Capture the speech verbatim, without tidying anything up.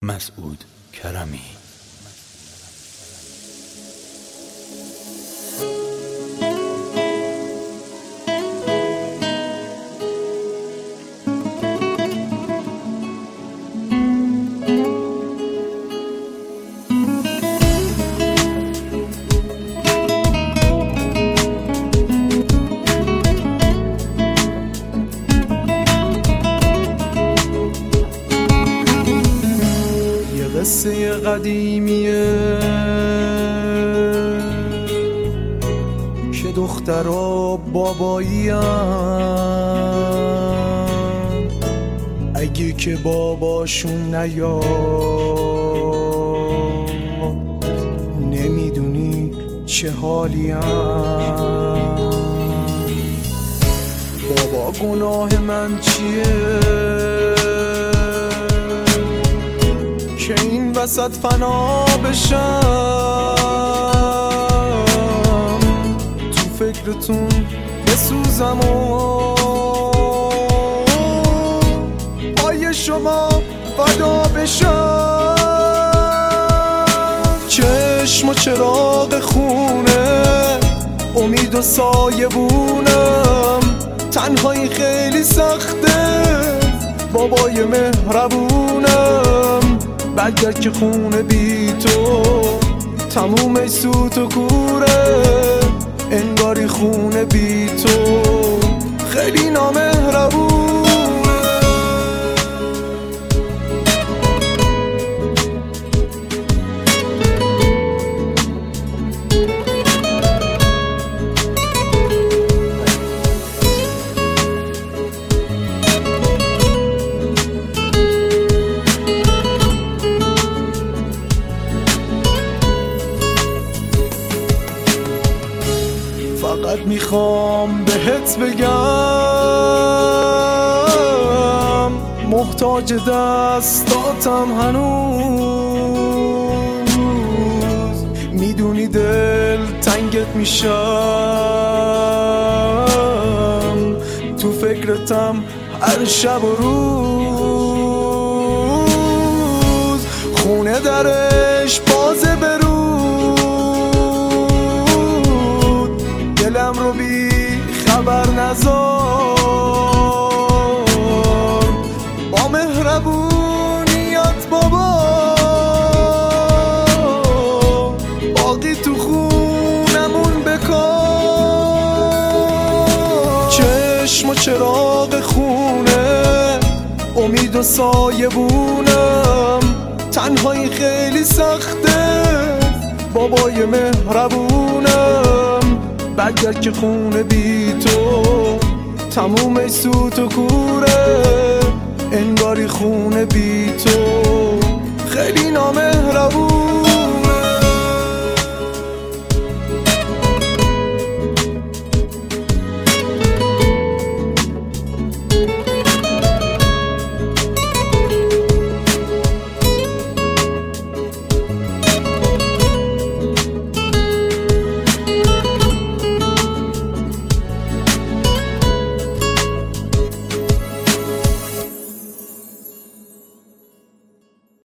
مسعود کرمی. قصه قدیمیه که دخترها بابایی هم، اگه که باباشون نیاد نمیدونی چه حالی هم. بابا گناه من چیه که این وسط فنا بشم، تو فکرتون بسوزم و پای شما فدا بشم. چشم و چراغ خونه، امید و سایه بونم، تنهایی خیلی سخته، بابای مهربونم. برگرد که خونه بی تو تموم سوت و کوره، انگاری خونه بی تو خیلی نامهربونه. فقط میخوام بهت بگم محتاج دستاتم هنوز، میدونی دل تنگت میشم، تو فکرتم هر شب و روز. خونه درش بازه برو، دلم رو بی خبر نذار، با مهربونیت بابا باقی تو خونمون بکار. چشم و چراغ خونه، امید و سایه بونم، تنهایی خیلی سخته، بابای مهربونم. برگرد که خونه بی تو تموم سوت و کوره، انگاری خونه بی تو خیلی نامهربون.